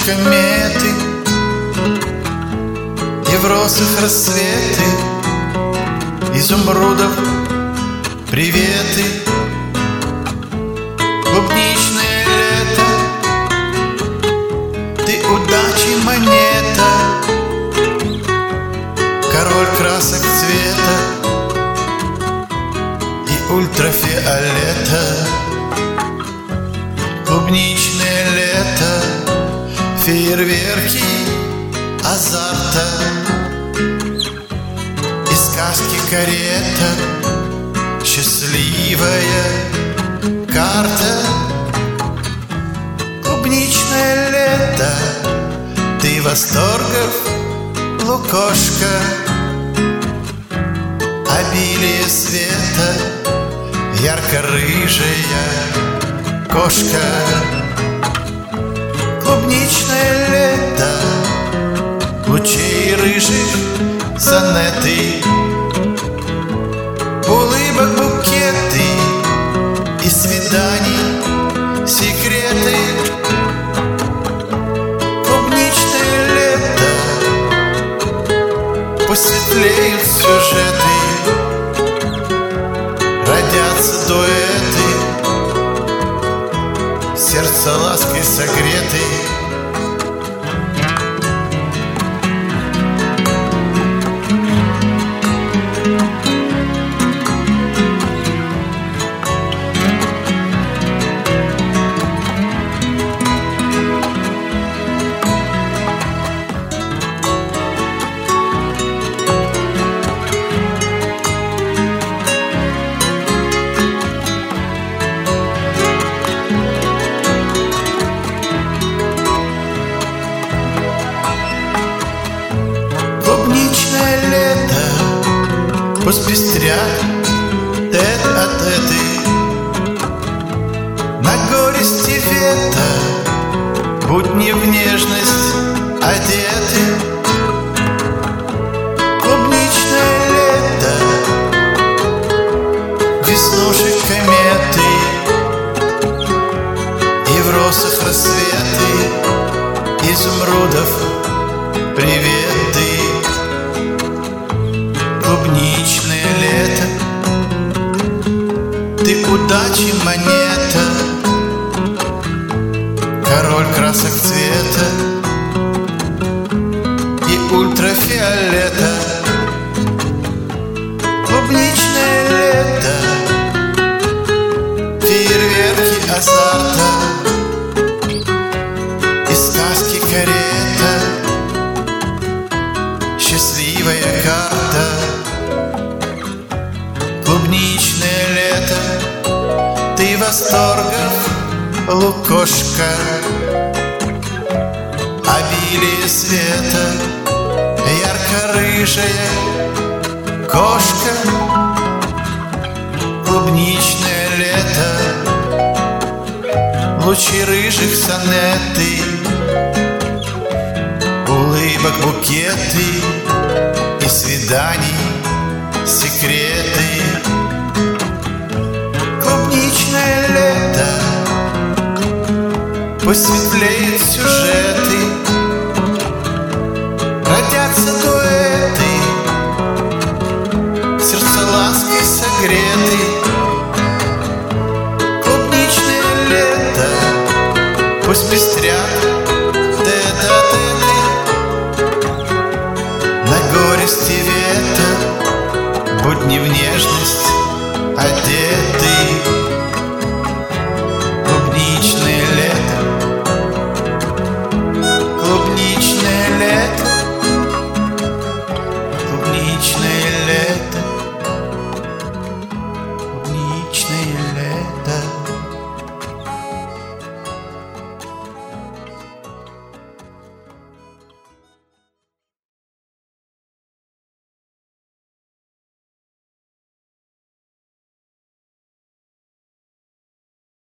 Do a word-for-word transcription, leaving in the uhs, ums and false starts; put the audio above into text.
кометы и в росах рассветы изумрудов приветы. Клубничное лето, ты удачи монета, король красок цвета и ультрафиолета. Клубничное лето, фейерверки азарта и сказки карета, счастливая карта. Клубничное лето, ты восторгов лукошка, обилие света, ярко-рыжая кошка. Клубничное лето, лучей рыжих сонеты, улыбок букеты и свиданий секреты. Клубничное лето, посветлеют сюжеты, родятся дуэты, сердце лаской согреты. Клубничное лето, пусть пестрят тет-а-теты, на горести вета будни в нежность одеты. Клубничное лето, веснушек кометы и в росах рассветы изумрудов приветы. Клубничное лето, ты удачи монета, король красок цвета и ультрафиолета. Клубничное лето, фейерверки азарта и сказки карета, счастливая карта. Клубничное лето, ты восторгов лукошка, обилие света, ярко-рыжая кошка. Клубничное лето, лучи рыжих сонеты, улыбок букеты и свиданий секреты. Клубничное лето, пусть светлеют сюжеты, родятся дуэты, сердца лаской согреты. Клубничное лето, пусть пестрят тет-а-теты, на горести вета будни в нежность одеты.